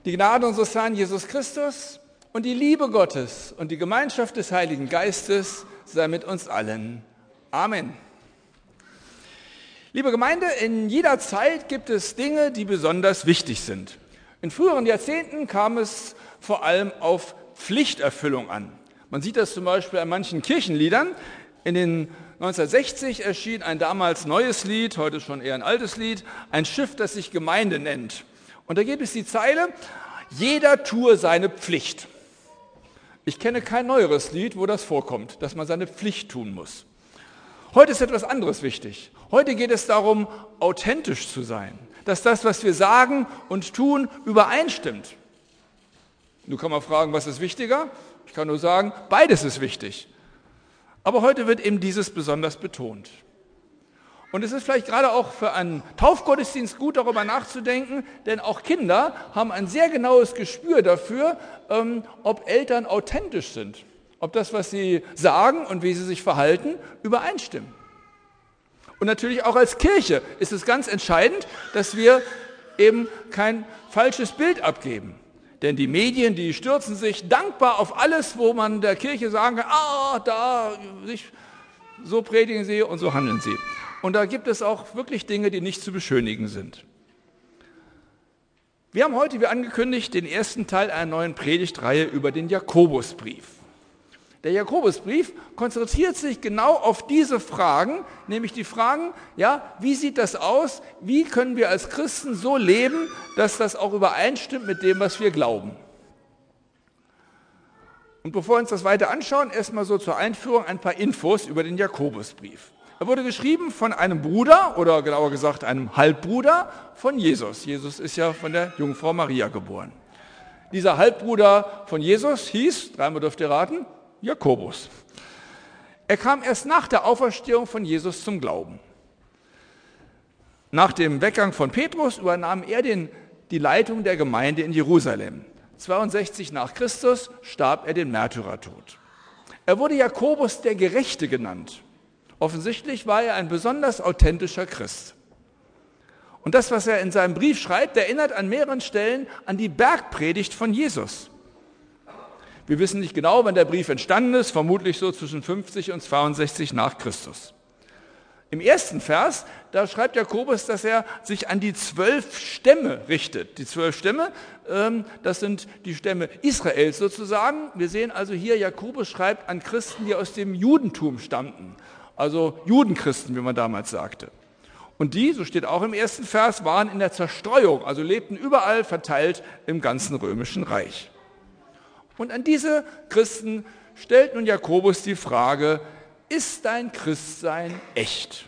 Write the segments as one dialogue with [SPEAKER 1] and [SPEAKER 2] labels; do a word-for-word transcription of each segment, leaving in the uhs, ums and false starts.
[SPEAKER 1] Die Gnade unseres Herrn Jesus Christus und die Liebe Gottes und die Gemeinschaft des Heiligen Geistes sei mit uns allen. Amen. Liebe Gemeinde, in jeder Zeit gibt es Dinge, die besonders wichtig sind. In früheren Jahrzehnten kam es vor allem auf Pflichterfüllung an. Man sieht das zum Beispiel an manchen Kirchenliedern. In den neunzehnhundertsechzig erschien ein damals neues Lied, heute schon eher ein altes Lied, ein Schiff, das sich Gemeinde nennt. Und da gibt es die Zeile, jeder tue seine Pflicht. Ich kenne kein neueres Lied, wo das vorkommt, dass man seine Pflicht tun muss. Heute ist etwas anderes wichtig. Heute geht es darum, authentisch zu sein, dass das, was wir sagen und tun, übereinstimmt. Nun kann man fragen, was ist wichtiger? Ich kann nur sagen, beides ist wichtig. Aber heute wird eben dieses besonders betont. Und es ist vielleicht gerade auch für einen Taufgottesdienst gut, darüber nachzudenken, denn auch Kinder haben ein sehr genaues Gespür dafür, ähm, ob Eltern authentisch sind, ob das, was sie sagen und wie sie sich verhalten, übereinstimmen. Und natürlich auch als Kirche ist es ganz entscheidend, dass wir eben kein falsches Bild abgeben. Denn die Medien, die stürzen sich dankbar auf alles, wo man der Kirche sagen kann, ah, da, so predigen sie und so handeln sie. Und da gibt es auch wirklich Dinge, die nicht zu beschönigen sind. Wir haben heute, wie angekündigt, den ersten Teil einer neuen Predigtreihe über den Jakobusbrief. Der Jakobusbrief konzentriert sich genau auf diese Fragen, nämlich die Fragen, ja, wie sieht das aus? Wie können wir als Christen so leben, dass das auch übereinstimmt mit dem, was wir glauben? Und bevor wir uns das weiter anschauen, erstmal so zur Einführung ein paar Infos über den Jakobusbrief. Er wurde geschrieben von einem Bruder, oder genauer gesagt einem Halbbruder von Jesus. Jesus ist ja von der Jungfrau Maria geboren. Dieser Halbbruder von Jesus hieß, dreimal dürft ihr raten, Jakobus. Er kam erst nach der Auferstehung von Jesus zum Glauben. Nach dem Weggang von Petrus übernahm er den, die Leitung der Gemeinde in Jerusalem. zweiundsechzig nach Christus starb er den Märtyrertod. Er wurde Jakobus der Gerechte genannt. Offensichtlich war er ein besonders authentischer Christ. Und das, was er in seinem Brief schreibt, erinnert an mehreren Stellen an die Bergpredigt von Jesus. Wir wissen nicht genau, wann der Brief entstanden ist, vermutlich so zwischen fünfzig und zweiundsechzig nach Christus. Im ersten Vers, da schreibt Jakobus, dass er sich an die zwölf Stämme richtet. Die zwölf Stämme, ähm, das sind die Stämme Israels sozusagen. Wir sehen also hier, Jakobus schreibt an Christen, die aus dem Judentum stammten. Also Judenchristen, wie man damals sagte. Und die, so steht auch im ersten Vers, waren in der Zerstreuung, also lebten überall verteilt im ganzen römischen Reich. Und an diese Christen stellt nun Jakobus die Frage, ist dein Christsein echt?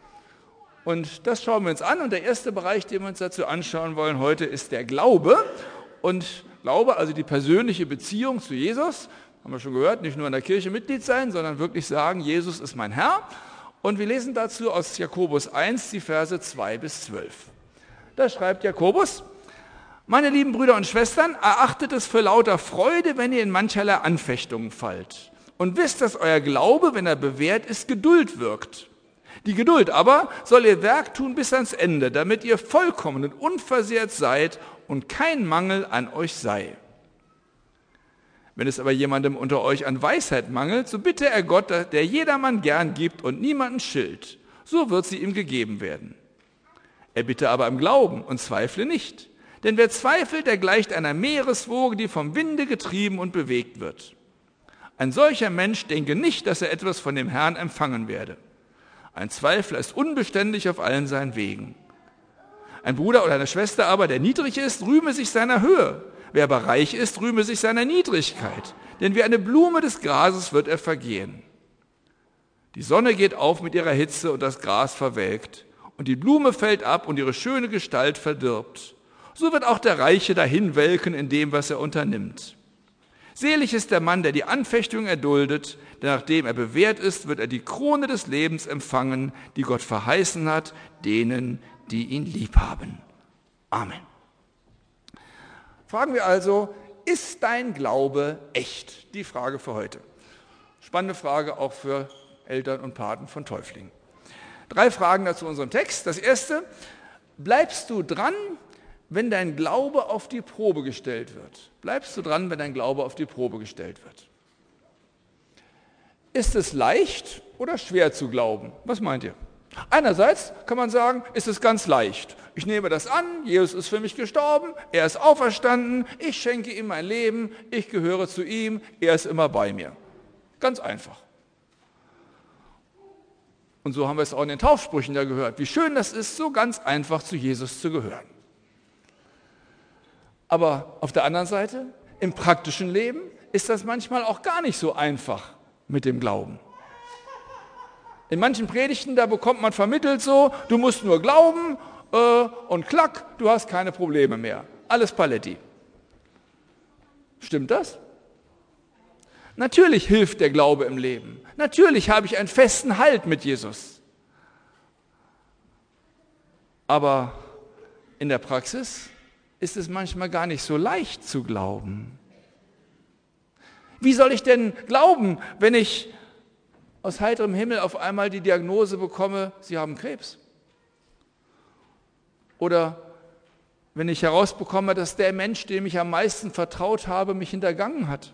[SPEAKER 1] Und das schauen wir uns an. Und der erste Bereich, den wir uns dazu anschauen wollen heute, ist der Glaube. Und Glaube, also die persönliche Beziehung zu Jesus, haben wir schon gehört, nicht nur in der Kirche Mitglied sein, sondern wirklich sagen, Jesus ist mein Herr. Und wir lesen dazu aus Jakobus eins, die Verse zwei bis zwölf. Da schreibt Jakobus, meine lieben Brüder und Schwestern, erachtet es für lauter Freude, wenn ihr in mancherlei Anfechtungen fallt. Und wisst, dass euer Glaube, wenn er bewährt ist, Geduld wirkt. Die Geduld aber soll ihr Werk tun bis ans Ende, damit ihr vollkommen und unversehrt seid und kein Mangel an euch sei. Wenn es aber jemandem unter euch an Weisheit mangelt, so bitte er Gott, der jedermann gern gibt und niemanden schilt. So wird sie ihm gegeben werden. Er bitte aber im Glauben und zweifle nicht. Denn wer zweifelt, der gleicht einer Meereswoge, die vom Winde getrieben und bewegt wird. Ein solcher Mensch denke nicht, dass er etwas von dem Herrn empfangen werde. Ein Zweifler ist unbeständig auf allen seinen Wegen. Ein Bruder oder eine Schwester aber, der niedrig ist, rühme sich seiner Höhe. Wer aber reich ist, rühme sich seiner Niedrigkeit. Denn wie eine Blume des Grases wird er vergehen. Die Sonne geht auf mit ihrer Hitze und das Gras verwelkt. Und die Blume fällt ab und ihre schöne Gestalt verdirbt. So wird auch der Reiche dahinwelken in dem, was er unternimmt. Selig ist der Mann, der die Anfechtung erduldet, denn nachdem er bewährt ist, wird er die Krone des Lebens empfangen, die Gott verheißen hat, denen, die ihn lieb haben. Amen. Fragen wir also, ist dein Glaube echt? Die Frage für heute. Spannende Frage auch für Eltern und Paten von Täuflingen. Drei Fragen dazu in unserem Text. Das erste, bleibst du dran, wenn dein Glaube auf die Probe gestellt wird. Bleibst du dran, wenn dein Glaube auf die Probe gestellt wird. Ist es leicht oder schwer zu glauben? Was meint ihr? Einerseits kann man sagen, ist es ganz leicht. Ich nehme das an, Jesus ist für mich gestorben, er ist auferstanden, ich schenke ihm mein Leben, ich gehöre zu ihm, er ist immer bei mir. Ganz einfach. Und so haben wir es auch in den Taufsprüchen da gehört. Wie schön das ist, so ganz einfach zu Jesus zu gehören. Aber auf der anderen Seite, im praktischen Leben, ist das manchmal auch gar nicht so einfach mit dem Glauben. In manchen Predigten, da bekommt man vermittelt so, du musst nur glauben äh, und klack, du hast keine Probleme mehr. Alles Paletti. Stimmt das? Natürlich hilft der Glaube im Leben. Natürlich habe ich einen festen Halt mit Jesus. Aber in der Praxis ist es manchmal gar nicht so leicht zu glauben. Wie soll ich denn glauben, wenn ich aus heiterem Himmel auf einmal die Diagnose bekomme, Sie haben Krebs? Oder wenn ich herausbekomme, dass der Mensch, dem ich am meisten vertraut habe, mich hintergangen hat?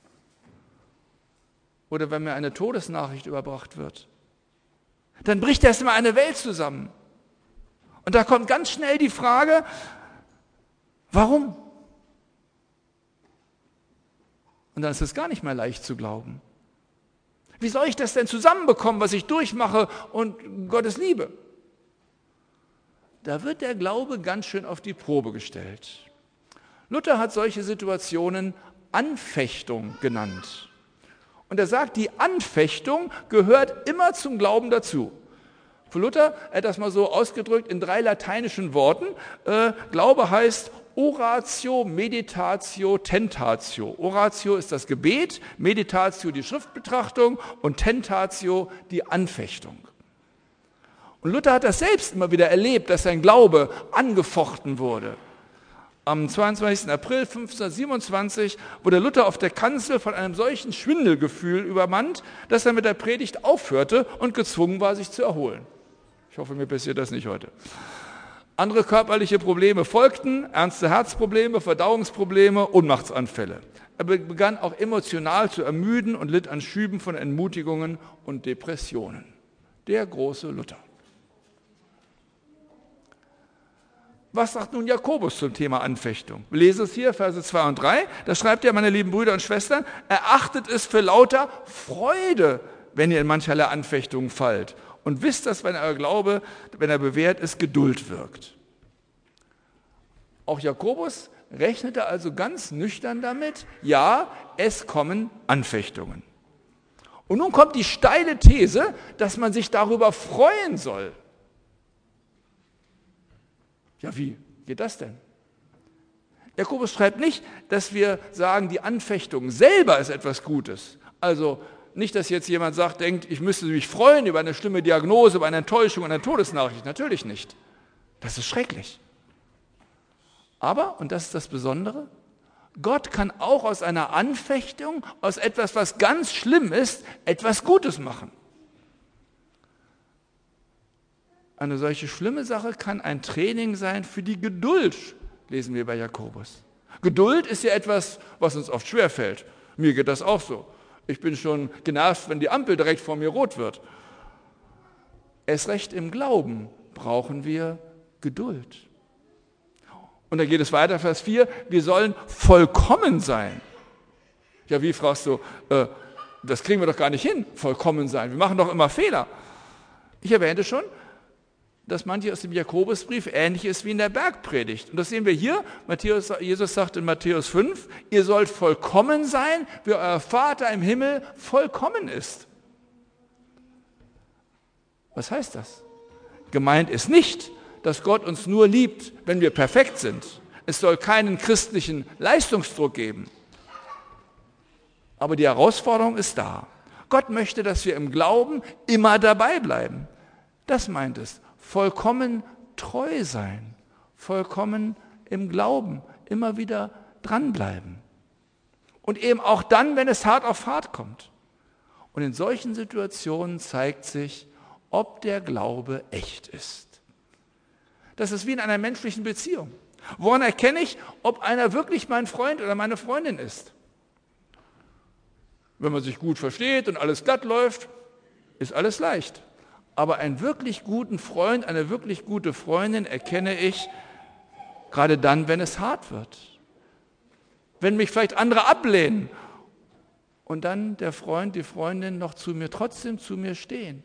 [SPEAKER 1] Oder wenn mir eine Todesnachricht überbracht wird? Dann bricht erstmal eine Welt zusammen. Und da kommt ganz schnell die Frage, warum? Und dann ist es gar nicht mehr leicht zu glauben. Wie soll ich das denn zusammenbekommen, was ich durchmache und Gottes Liebe? Da wird der Glaube ganz schön auf die Probe gestellt. Luther hat solche Situationen Anfechtung genannt. Und er sagt, die Anfechtung gehört immer zum Glauben dazu. Für Luther, er hat das mal so ausgedrückt in drei lateinischen Worten. Äh, Glaube heißt Oratio, Meditatio, Tentatio. Oratio ist das Gebet, Meditatio die Schriftbetrachtung und Tentatio die Anfechtung. Und Luther hat das selbst immer wieder erlebt, dass sein Glaube angefochten wurde. Am zweiundzwanzigsten April fünfzehnhundertsiebenundzwanzig wurde Luther auf der Kanzel von einem solchen Schwindelgefühl übermannt, dass er mit der Predigt aufhörte und gezwungen war, sich zu erholen. Ich hoffe, mir passiert das nicht heute. Andere körperliche Probleme folgten, ernste Herzprobleme, Verdauungsprobleme, Ohnmachtsanfälle. Er begann auch emotional zu ermüden und litt an Schüben von Entmutigungen und Depressionen. Der große Luther. Was sagt nun Jakobus zum Thema Anfechtung? Wir lesen es hier, Verse zwei und drei. Da schreibt er, meine lieben Brüder und Schwestern, erachtet es für lauter Freude, wenn ihr in mancherlei Anfechtungen fallt. Und wisst, dass, wenn euer Glaube, wenn er bewährt ist, Geduld wirkt. Auch Jakobus rechnete also ganz nüchtern damit, ja, es kommen Anfechtungen. Und nun kommt die steile These, dass man sich darüber freuen soll. Ja, wie geht das denn? Jakobus schreibt nicht, dass wir sagen, die Anfechtung selber ist etwas Gutes. Also nicht, dass jetzt jemand sagt, denkt, ich müsste mich freuen über eine schlimme Diagnose, über eine Enttäuschung, eine Todesnachricht. Natürlich nicht. Das ist schrecklich. Aber, und das ist das Besondere, Gott kann auch aus einer Anfechtung, aus etwas, was ganz schlimm ist, etwas Gutes machen. Eine solche schlimme Sache kann ein Training sein für die Geduld, lesen wir bei Jakobus. Geduld ist ja etwas, was uns oft schwerfällt. Mir geht das auch so. Ich bin schon genervt, wenn die Ampel direkt vor mir rot wird. Erst recht im Glauben brauchen wir Geduld. Und da geht es weiter, Vers vier, wir sollen vollkommen sein. Ja, wie fragst du, äh, das kriegen wir doch gar nicht hin, vollkommen sein. Wir machen doch immer Fehler. Ich erwähnte schon, dass manche aus dem Jakobusbrief ähnlich ist wie in der Bergpredigt. Und das sehen wir hier. Matthäus, Jesus sagt in Matthäus fünf, ihr sollt vollkommen sein, wie euer Vater im Himmel vollkommen ist. Was heißt das? Gemeint ist nicht, dass Gott uns nur liebt, wenn wir perfekt sind. Es soll keinen christlichen Leistungsdruck geben. Aber die Herausforderung ist da. Gott möchte, dass wir im Glauben immer dabei bleiben. Das meint es. Vollkommen treu sein, vollkommen im Glauben, immer wieder dranbleiben. Und eben auch dann, wenn es hart auf hart kommt. Und in solchen Situationen zeigt sich, ob der Glaube echt ist. Das ist wie in einer menschlichen Beziehung. Woran erkenne ich, ob einer wirklich mein Freund oder meine Freundin ist? Wenn man sich gut versteht und alles glatt läuft, ist alles leicht. Aber einen wirklich guten Freund, eine wirklich gute Freundin erkenne ich gerade dann, wenn es hart wird. Wenn mich vielleicht andere ablehnen und dann der Freund, die Freundin noch zu mir, trotzdem zu mir stehen.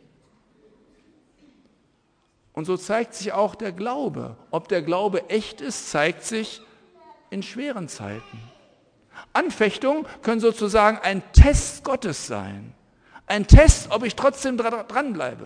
[SPEAKER 1] Und so zeigt sich auch der Glaube. Ob der Glaube echt ist, zeigt sich in schweren Zeiten. Anfechtungen können sozusagen ein Test Gottes sein. Ein Test, ob ich trotzdem dranbleibe.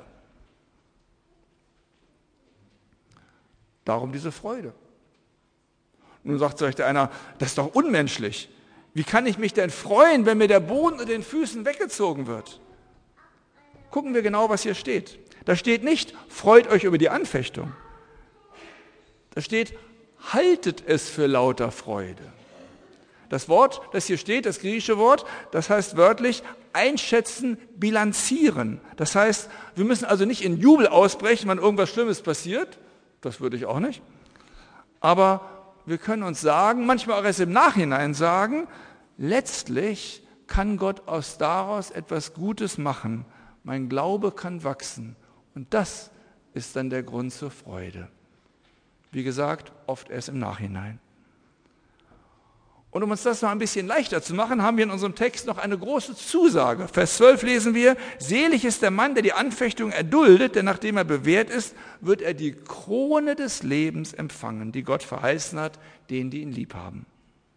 [SPEAKER 1] Darum diese Freude. Nun sagt vielleicht einer, das ist doch unmenschlich. Wie kann ich mich denn freuen, wenn mir der Boden unter den Füßen weggezogen wird? Gucken wir genau, was hier steht. Da steht nicht, freut euch über die Anfechtung. Da steht, haltet es für lauter Freude. Das Wort, das hier steht, das griechische Wort, das heißt wörtlich einschätzen, bilanzieren. Das heißt, wir müssen also nicht in Jubel ausbrechen, wenn irgendwas Schlimmes passiert. Das würde ich auch nicht. Aber wir können uns sagen, manchmal auch erst im Nachhinein sagen, letztlich kann Gott aus daraus etwas Gutes machen. Mein Glaube kann wachsen. Und das ist dann der Grund zur Freude. Wie gesagt, oft erst im Nachhinein. Und um uns das noch ein bisschen leichter zu machen, haben wir in unserem Text noch eine große Zusage. Vers zwölf lesen wir, selig ist der Mann, der die Anfechtung erduldet, denn nachdem er bewährt ist, wird er die Krone des Lebens empfangen, die Gott verheißen hat, denen, die ihn lieb haben.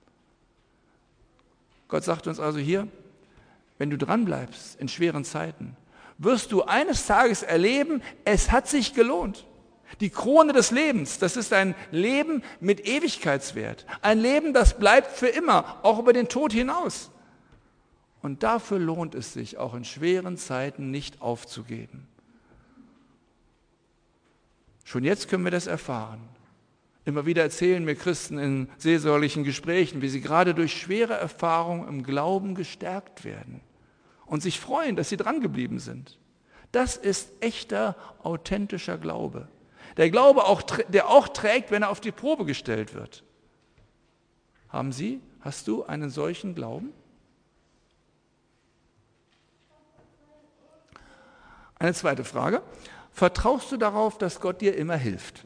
[SPEAKER 1] Gott sagt uns also hier, wenn du dranbleibst in schweren Zeiten, wirst du eines Tages erleben, es hat sich gelohnt. Die Krone des Lebens, das ist ein Leben mit Ewigkeitswert. Ein Leben, das bleibt für immer, auch über den Tod hinaus. Und dafür lohnt es sich, auch in schweren Zeiten nicht aufzugeben. Schon jetzt können wir das erfahren. Immer wieder erzählen mir Christen in seelsorgerlichen Gesprächen, wie sie gerade durch schwere Erfahrungen im Glauben gestärkt werden und sich freuen, dass sie drangeblieben sind. Das ist echter, authentischer Glaube. Der Glaube, auch, der auch trägt, wenn er auf die Probe gestellt wird. Haben Sie, hast du einen solchen Glauben? Eine zweite Frage. Vertraust du darauf, dass Gott dir immer hilft?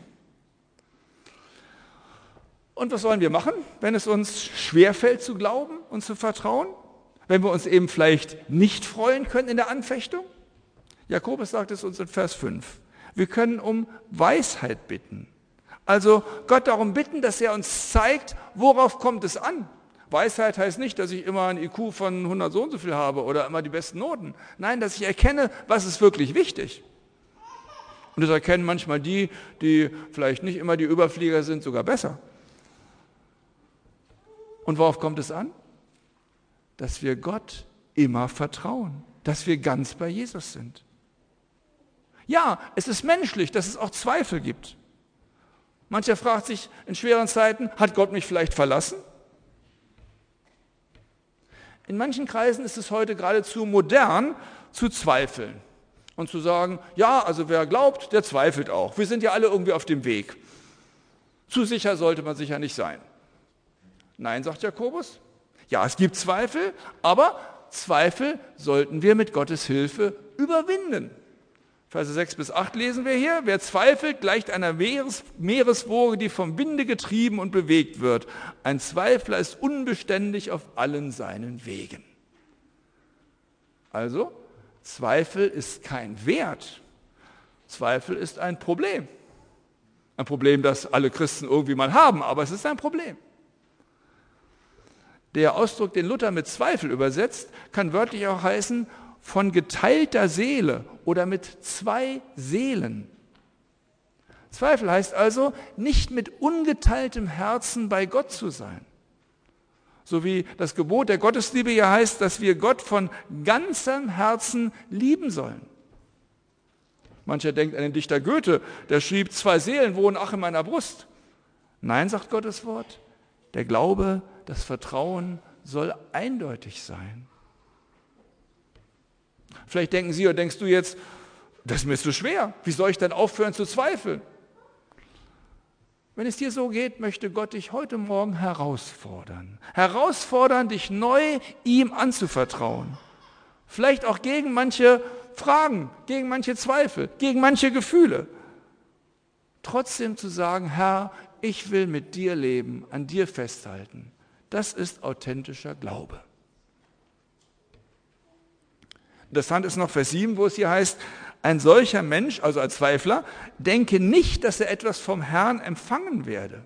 [SPEAKER 1] Und was sollen wir machen, wenn es uns schwerfällt zu glauben und zu vertrauen? Wenn wir uns eben vielleicht nicht freuen können in der Anfechtung? Jakobus sagt es uns in Vers fünf. Wir können um Weisheit bitten. Also Gott darum bitten, dass er uns zeigt, worauf kommt es an. Weisheit heißt nicht, dass ich immer ein I Q von hundert so und so viel habe oder immer die besten Noten. Nein, dass ich erkenne, was ist wirklich wichtig. Und das erkennen manchmal die, die vielleicht nicht immer die Überflieger sind, sogar besser. Und worauf kommt es an? Dass wir Gott immer vertrauen, dass wir ganz bei Jesus sind. Ja, es ist menschlich, dass es auch Zweifel gibt. Mancher fragt sich in schweren Zeiten, hat Gott mich vielleicht verlassen? In manchen Kreisen ist es heute geradezu modern, zu zweifeln und zu sagen, ja, also wer glaubt, der zweifelt auch. Wir sind ja alle irgendwie auf dem Weg. Zu sicher sollte man sicher nicht sein. Nein, sagt Jakobus. Ja, es gibt Zweifel, aber Zweifel sollten wir mit Gottes Hilfe überwinden. Verse sechs bis acht lesen wir hier. Wer zweifelt, gleicht einer Meeres, Meereswoge, die vom Winde getrieben und bewegt wird. Ein Zweifler ist unbeständig auf allen seinen Wegen. Also, Zweifel ist kein Wert. Zweifel ist ein Problem. Ein Problem, das alle Christen irgendwie mal haben, aber es ist ein Problem. Der Ausdruck, den Luther mit Zweifel übersetzt, kann wörtlich auch heißen, von geteilter Seele oder mit zwei Seelen. Zweifel heißt also, nicht mit ungeteiltem Herzen bei Gott zu sein. So wie das Gebot der Gottesliebe ja heißt, dass wir Gott von ganzem Herzen lieben sollen. Mancher denkt an den Dichter Goethe, der schrieb, zwei Seelen wohnen ach in meiner Brust. Nein, sagt Gottes Wort, der Glaube, das Vertrauen soll eindeutig sein. Vielleicht denken Sie oder denkst du jetzt, das ist mir zu schwer. Wie soll ich denn aufhören zu zweifeln? Wenn es dir so geht, möchte Gott dich heute Morgen herausfordern. Herausfordern, dich neu ihm anzuvertrauen. Vielleicht auch gegen manche Fragen, gegen manche Zweifel, gegen manche Gefühle. Trotzdem zu sagen, Herr, ich will mit dir leben, an dir festhalten. Das ist authentischer Glaube. Interessant ist noch Vers sieben, wo es hier heißt, ein solcher Mensch, also ein Zweifler, denke nicht, dass er etwas vom Herrn empfangen werde.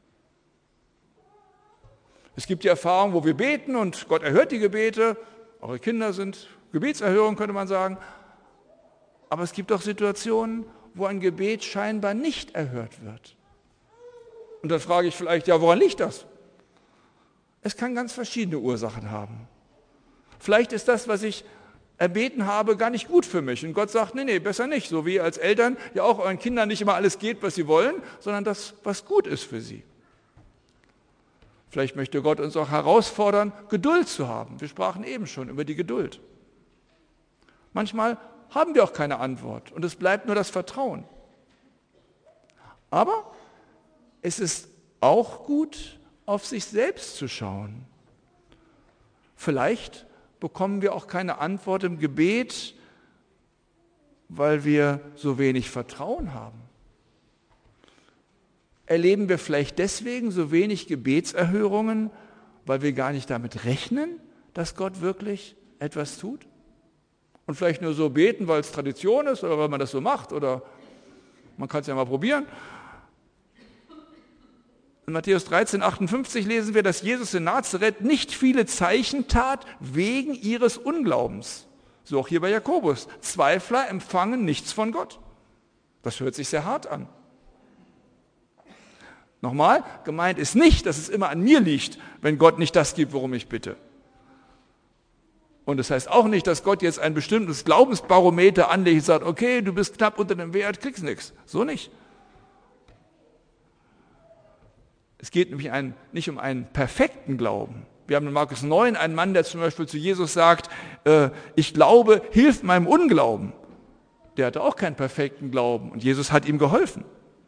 [SPEAKER 1] Es gibt die Erfahrung, wo wir beten und Gott erhört die Gebete. Eure Kinder sind Gebetserhörung, könnte man sagen. Aber es gibt auch Situationen, wo ein Gebet scheinbar nicht erhört wird. Und dann frage ich vielleicht, ja, woran liegt das? Es kann ganz verschiedene Ursachen haben. Vielleicht ist das, was ich erbeten habe, gar nicht gut für mich. Und Gott sagt, nee, nee, besser nicht. So wie als Eltern ja auch euren Kindern nicht immer alles geht, was sie wollen, sondern das, was gut ist für sie. Vielleicht möchte Gott uns auch herausfordern, Geduld zu haben. Wir sprachen eben schon über die Geduld. Manchmal haben wir auch keine Antwort und es bleibt nur das Vertrauen. Aber es ist auch gut, auf sich selbst zu schauen. Vielleicht bekommen wir auch keine Antwort im Gebet, weil wir so wenig Vertrauen haben. Erleben wir vielleicht deswegen so wenig Gebetserhörungen, weil wir gar nicht damit rechnen, dass Gott wirklich etwas tut? Und vielleicht nur so beten, weil es Tradition ist oder weil man das so macht oder man kann es ja mal probieren. In Matthäus dreizehn, achtundfünfzig lesen wir, dass Jesus in Nazareth nicht viele Zeichen tat wegen ihres Unglaubens. So auch hier bei Jakobus. Zweifler empfangen nichts von Gott. Das hört sich sehr hart an. Nochmal, gemeint ist nicht, dass es immer an mir liegt, wenn Gott nicht das gibt, worum ich bitte. Und das heißt auch nicht, dass Gott jetzt ein bestimmtes Glaubensbarometer anlegt und sagt, okay, du bist knapp unter dem Wert, kriegst nichts. So nicht. Es geht nämlich ein, nicht um einen perfekten Glauben. Wir haben in Markus neun einen Mann, der zum Beispiel zu Jesus sagt, äh, ich glaube, hilf meinem Unglauben. Der hatte auch keinen perfekten Glauben und Jesus hat ihm geholfen.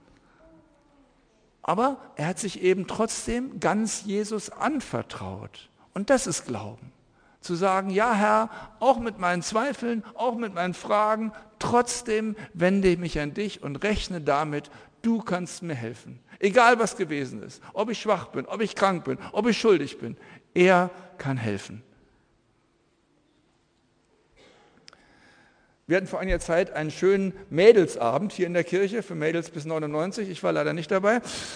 [SPEAKER 1] Aber er hat sich eben trotzdem ganz Jesus anvertraut. Und das ist Glauben. Zu sagen, ja Herr, auch mit meinen Zweifeln, auch mit meinen Fragen, trotzdem wende ich mich an dich und rechne damit, du kannst mir helfen. Egal was gewesen ist, ob ich schwach bin, ob ich krank bin, ob ich schuldig bin, er kann helfen. Wir hatten vor einiger Zeit einen schönen Mädelsabend hier in der Kirche für Mädels bis neunundneunzig. Ich war leider nicht dabei.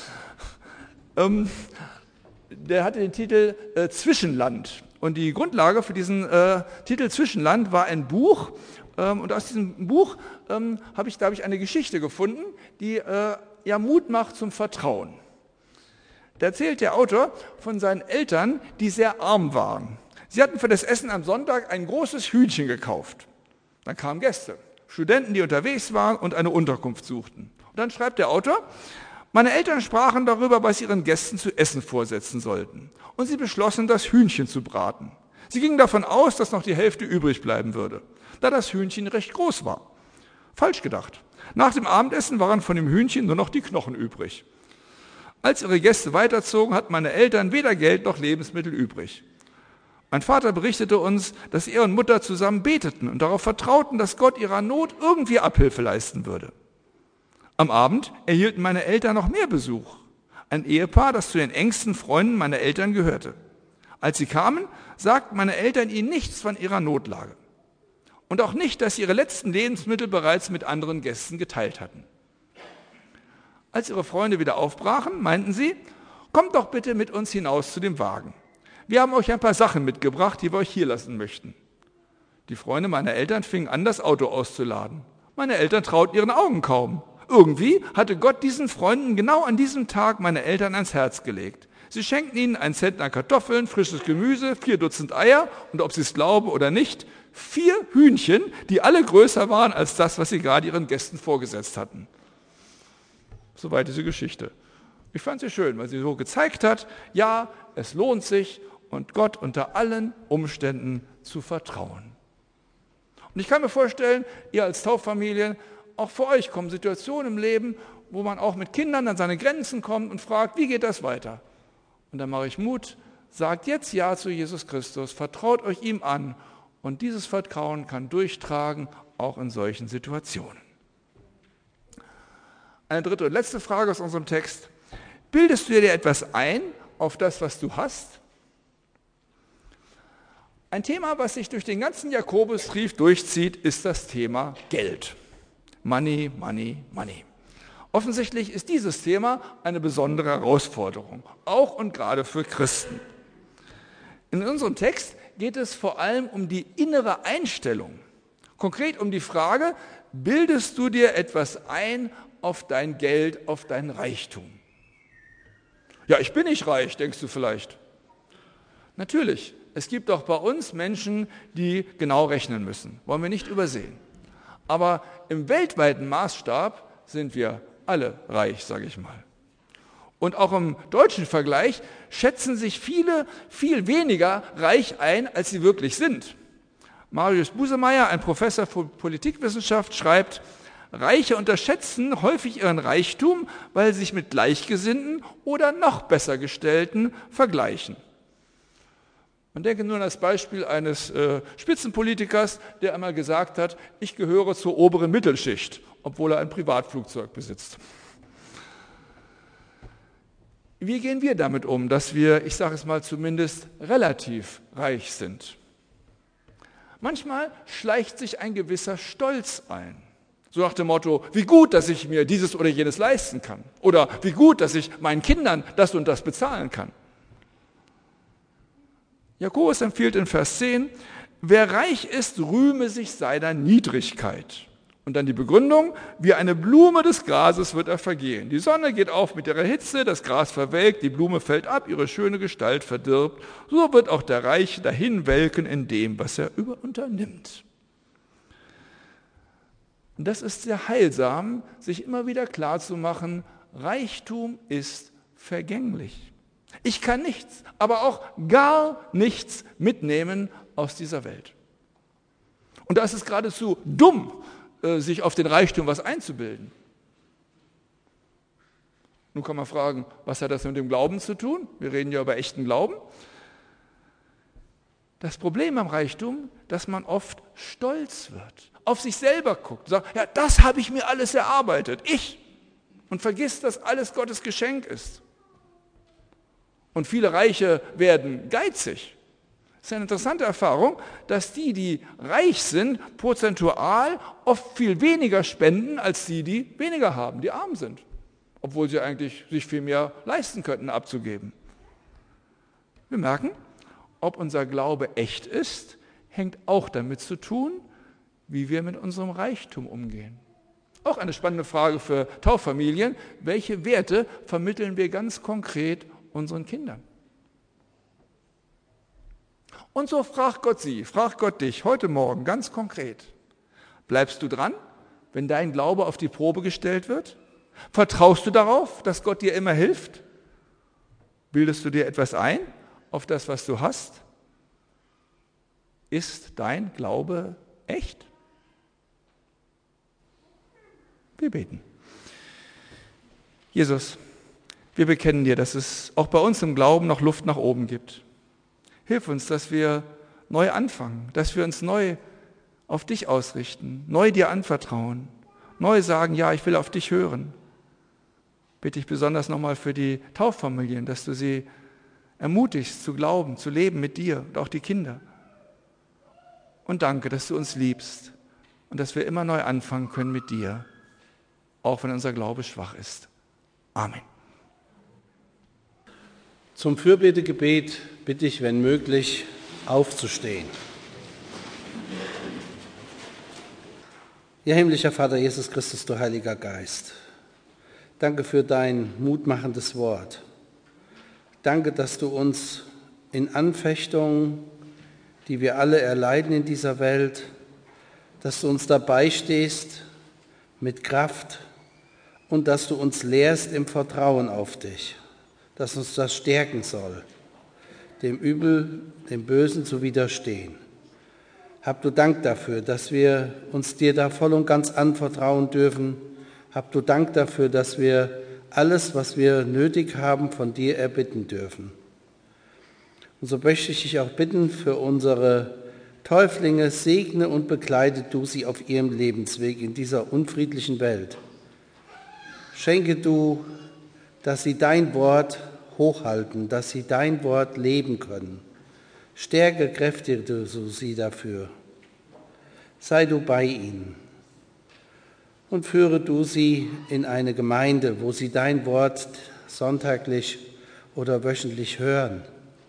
[SPEAKER 1] Ähm, der hatte den Titel äh, Zwischenland. Und die Grundlage für diesen äh, Titel Zwischenland war ein Buch. Ähm, und aus diesem Buch ähm, habe ich, da habe ich eine Geschichte gefunden, die äh, ja Mut macht zum Vertrauen. Da erzählt der Autor von seinen Eltern, die sehr arm waren. Sie hatten für das Essen am Sonntag ein großes Hühnchen gekauft. Dann kamen Gäste, Studenten, die unterwegs waren und eine Unterkunft suchten. Und dann schreibt der Autor, meine Eltern sprachen darüber, was sie ihren Gästen zu essen vorsetzen sollten. Und sie beschlossen, das Hühnchen zu braten. Sie gingen davon aus, dass noch die Hälfte übrig bleiben würde, da das Hühnchen recht groß war. Falsch gedacht. Nach dem Abendessen waren von dem Hühnchen nur noch die Knochen übrig. Als ihre Gäste weiterzogen, hatten meine Eltern weder Geld noch Lebensmittel übrig. Mein Vater berichtete uns, dass er und Mutter zusammen beteten und darauf vertrauten, dass Gott ihrer Not irgendwie Abhilfe leisten würde. Am Abend erhielten meine Eltern noch mehr Besuch. Ein Ehepaar, das zu den engsten Freunden meiner Eltern gehörte. Als sie kamen, sagten meine Eltern ihnen nichts von ihrer Notlage. Und auch nicht, dass sie ihre letzten Lebensmittel bereits mit anderen Gästen geteilt hatten. Als ihre Freunde wieder aufbrachen, meinten sie, kommt doch bitte mit uns hinaus zu dem Wagen. Wir haben euch ein paar Sachen mitgebracht, die wir euch hier lassen möchten. Die Freunde meiner Eltern fingen an, das Auto auszuladen. Meine Eltern trauten ihren Augen kaum. Irgendwie hatte Gott diesen Freunden genau an diesem Tag meine Eltern ans Herz gelegt. Sie schenkten ihnen einen Zentner Kartoffeln, frisches Gemüse, vier Dutzend Eier und ob sie es glauben oder nicht, vier Hühnchen, die alle größer waren als das, was sie gerade ihren Gästen vorgesetzt hatten. Soweit diese Geschichte. Ich fand sie schön, weil sie so gezeigt hat, ja, es lohnt sich und Gott unter allen Umständen zu vertrauen. Und ich kann mir vorstellen, ihr als Tauffamilie, auch für euch kommen Situationen im Leben, wo man auch mit Kindern an seine Grenzen kommt und fragt, wie geht das weiter? Und dann mache ich Mut, sagt jetzt Ja zu Jesus Christus, vertraut euch ihm an und dieses Vertrauen kann durchtragen, auch in solchen Situationen. Eine dritte und letzte Frage aus unserem Text. Bildest du dir etwas ein auf das, was du hast? Ein Thema, was sich durch den ganzen Jakobusbrief durchzieht, ist das Thema Geld. Money, money, money. Offensichtlich ist dieses Thema eine besondere Herausforderung, auch und gerade für Christen. In unserem Text geht es vor allem um die innere Einstellung. Konkret um die Frage, bildest du dir etwas ein auf dein Geld, auf dein Reichtum? Ja, ich bin nicht reich, denkst du vielleicht. Natürlich, es gibt auch bei uns Menschen, die genau rechnen müssen. Wollen wir nicht übersehen. Aber im weltweiten Maßstab sind wir alle reich, sage ich mal. Und auch im deutschen Vergleich schätzen sich viele viel weniger reich ein, als sie wirklich sind. Marius Busemeyer, ein Professor für Politikwissenschaft, schreibt, Reiche unterschätzen häufig ihren Reichtum, weil sie sich mit Gleichgesinnten oder noch besser Gestellten vergleichen. Man denke nur an das Beispiel eines äh, Spitzenpolitikers, der einmal gesagt hat, ich gehöre zur oberen Mittelschicht, obwohl er ein Privatflugzeug besitzt. Wie gehen wir damit um, dass wir, ich sage es mal, zumindest relativ reich sind? Manchmal schleicht sich ein gewisser Stolz ein. So nach dem Motto, wie gut, dass ich mir dieses oder jenes leisten kann. Oder wie gut, dass ich meinen Kindern das und das bezahlen kann. Jakobus empfiehlt in Vers zehn, wer reich ist, rühme sich seiner Niedrigkeit. Und dann die Begründung, wie eine Blume des Grases wird er vergehen. Die Sonne geht auf mit ihrer Hitze, das Gras verwelkt, die Blume fällt ab, ihre schöne Gestalt verdirbt. So wird auch der Reiche dahin welken in dem, was er unternimmt. Und das ist sehr heilsam, sich immer wieder klarzumachen, Reichtum ist vergänglich. Ich kann nichts, aber auch gar nichts mitnehmen aus dieser Welt. Und da ist es geradezu dumm, sich auf den Reichtum was einzubilden. Nun kann man fragen, was hat das mit dem Glauben zu tun? Wir reden ja über echten Glauben. Das Problem am Reichtum, dass man oft stolz wird, auf sich selber guckt, sagt, ja, das habe ich mir alles erarbeitet, ich, und vergisst, dass alles Gottes Geschenk ist. Und viele Reiche werden geizig. Es ist eine interessante Erfahrung, dass die, die reich sind, prozentual oft viel weniger spenden, als die, die weniger haben, die arm sind. Obwohl sie eigentlich sich viel mehr leisten könnten, abzugeben. Wir merken, ob unser Glaube echt ist, hängt auch damit zu tun, wie wir mit unserem Reichtum umgehen. Auch eine spannende Frage für Tauffamilien. Welche Werte vermitteln wir ganz konkret unseren Kindern? Und so fragt Gott sie, fragt Gott dich heute Morgen ganz konkret. Bleibst du dran, wenn dein Glaube auf die Probe gestellt wird? Vertraust du darauf, dass Gott dir immer hilft? Bildest du dir etwas ein auf das, was du hast? Ist dein Glaube echt? Wir beten. Jesus, wir bekennen dir, dass es auch bei uns im Glauben noch Luft nach oben gibt. Hilf uns, dass wir neu anfangen, dass wir uns neu auf dich ausrichten, neu dir anvertrauen, neu sagen, ja, ich will auf dich hören. Bitte ich besonders nochmal für die Tauffamilien, dass du sie ermutigst zu glauben, zu leben mit dir und auch die Kinder. Und danke, dass du uns liebst und dass wir immer neu anfangen können mit dir, auch wenn unser Glaube schwach ist. Amen.
[SPEAKER 2] Zum Fürbittgebet bitte ich, wenn möglich, aufzustehen. Ja, himmlischer Vater Jesus Christus, du Heiliger Geist, danke für dein mutmachendes Wort. Danke, dass du uns in Anfechtungen, die wir alle erleiden in dieser Welt, dass du uns dabei stehst mit Kraft und dass du uns lehrst im Vertrauen auf dich, dass uns das stärken soll, dem Übel, dem Bösen zu widerstehen. Hab du Dank dafür, dass wir uns dir da voll und ganz anvertrauen dürfen. Hab du Dank dafür, dass wir alles, was wir nötig haben, von dir erbitten dürfen. Und so möchte ich dich auch bitten für unsere Täuflinge, segne und begleite du sie auf ihrem Lebensweg in dieser unfriedlichen Welt. Schenke du, dass sie dein Wort hochhalten, dass sie dein Wort leben können. Stärke, kräftige du sie dafür. Sei du bei ihnen und führe du sie in eine Gemeinde, wo sie dein Wort sonntaglich oder wöchentlich hören,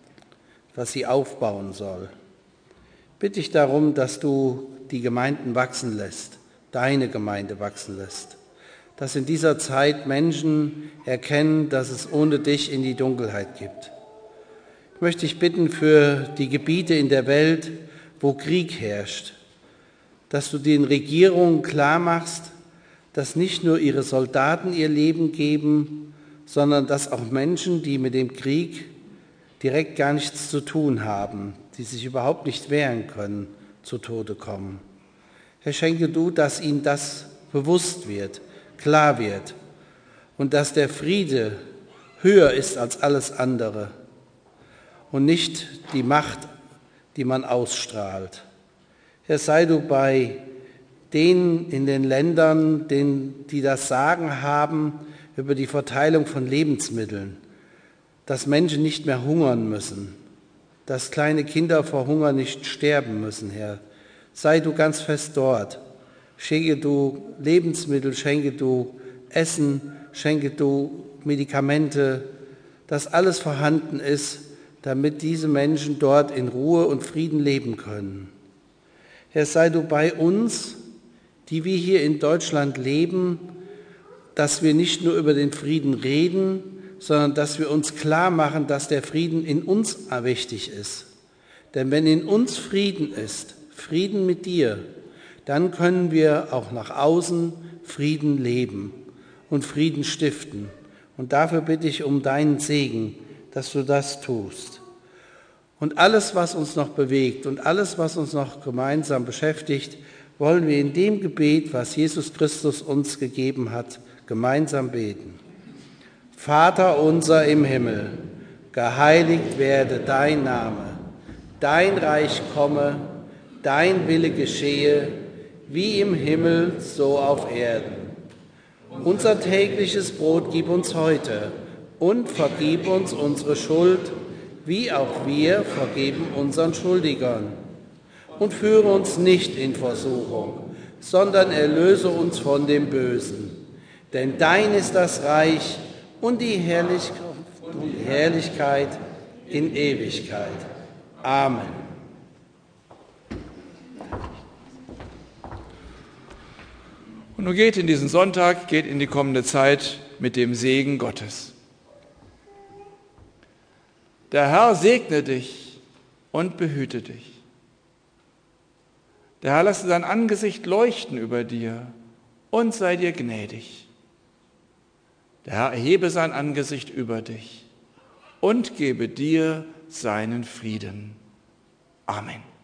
[SPEAKER 2] was sie aufbauen soll. Bitte ich darum, dass du die Gemeinden wachsen lässt, deine Gemeinde wachsen lässt, dass in dieser Zeit Menschen erkennen, dass es ohne dich in die Dunkelheit gibt. Ich möchte dich bitten für die Gebiete in der Welt, wo Krieg herrscht, dass du den Regierungen klar machst, dass nicht nur ihre Soldaten ihr Leben geben, sondern dass auch Menschen, die mit dem Krieg direkt gar nichts zu tun haben, die sich überhaupt nicht wehren können, zu Tode kommen. Herr, schenke du, dass ihnen das bewusst wird, klar wird und dass der Friede höher ist als alles andere und nicht die Macht, die man ausstrahlt. Herr, sei du bei denen in den Ländern, denen, die das Sagen haben über die Verteilung von Lebensmitteln, dass Menschen nicht mehr hungern müssen, dass kleine Kinder vor Hunger nicht sterben müssen, Herr. Sei du ganz fest dort. Schenke du Lebensmittel, schenke du Essen, schenke du Medikamente, dass alles vorhanden ist, damit diese Menschen dort in Ruhe und Frieden leben können. Herr, sei du bei uns, die wir hier in Deutschland leben, dass wir nicht nur über den Frieden reden, sondern dass wir uns klar machen, dass der Frieden in uns wichtig ist. Denn wenn in uns Frieden ist, Frieden mit dir, dann können wir auch nach außen Frieden leben und Frieden stiften. Und dafür bitte ich um deinen Segen, dass du das tust. Und alles, was uns noch bewegt und alles, was uns noch gemeinsam beschäftigt, wollen wir in dem Gebet, was Jesus Christus uns gegeben hat, gemeinsam beten. Vater unser im Himmel, geheiligt werde dein Name, dein Reich komme, dein Wille geschehe, wie im Himmel, so auf Erden. Unser tägliches Brot gib uns heute und vergib uns unsere Schuld, wie auch wir vergeben unseren Schuldigern. Und führe uns nicht in Versuchung, sondern erlöse uns von dem Bösen. Denn dein ist das Reich und die Herrlichkeit, die Herrlichkeit in Ewigkeit. Amen.
[SPEAKER 1] Und nun geht in diesen Sonntag, geht in die kommende Zeit mit dem Segen Gottes. Der Herr segne dich und behüte dich. Der Herr lasse sein Angesicht leuchten über dir und sei dir gnädig. Der Herr erhebe sein Angesicht über dich und gebe dir seinen Frieden. Amen.